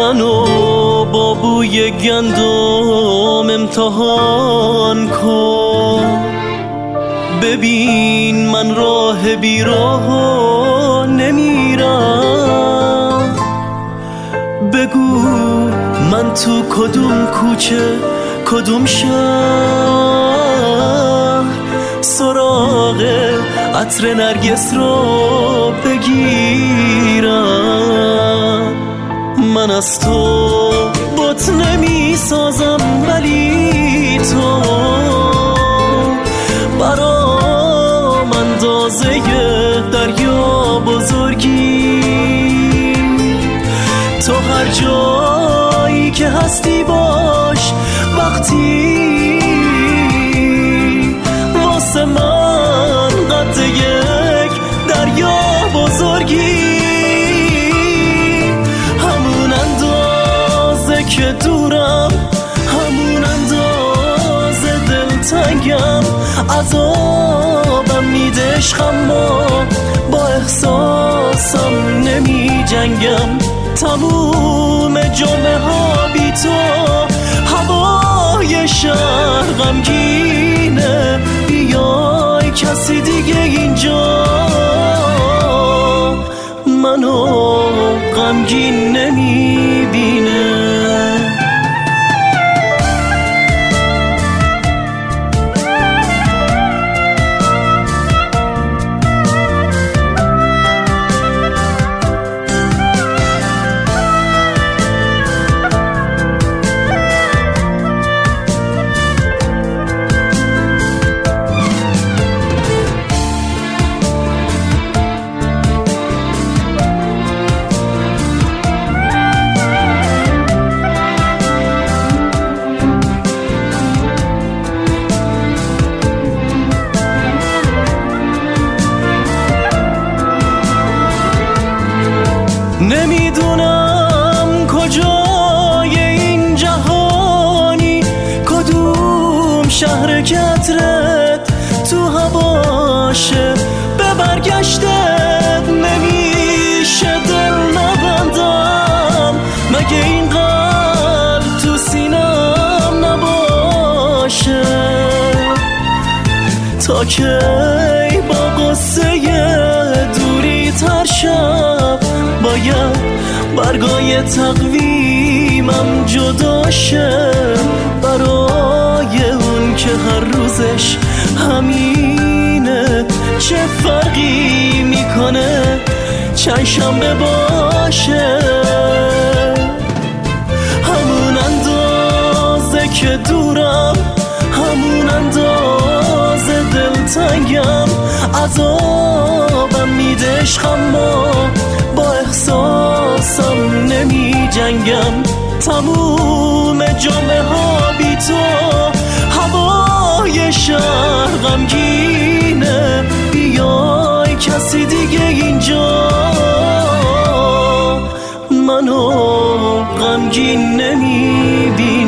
منو با بوی گندم امتحان کن، ببین من راه بیراه نمیرم. بگو من تو کدوم کوچه کدوم شهر سراغ عطر نرگس رو بگیرم. من از تو بت نمی سازم ولی تو برام اندازه دریا بزرگی. تو هر جایی که هستی باش وقتی واسه من قد یک دریا بزرگی. همون اندازه که دورم همون اندازه دلتنگم، عذابم میده عشقم با احساسم نمی جنگم. تموم جمعه ها بی تو هوای شهر غمگینه، بیای کسی دیگه اینجا منو غمگین نمیبینه. نمیدونم کجای این جهانی کدوم شهر کترت تو هواشه، به برگشتت نمیشه دل نبندم. مگه این قلب تو سینم نباشه؟ تا کی با قصه دوری تر شب باید برگای تقویمم جدا شه برای اون که هر روزش همینه؟ چه فرقی میکنه چند شنبه باشه؟ همون اندازه که دورم همون اندازه دلتنگم، عذابم میده عشقم با احساسم نمی جنگم. تموم جمعه ها بی تو هوای شهر غمگینه، بیای کسی دیگه اینجا منو غمگین نمی بینه.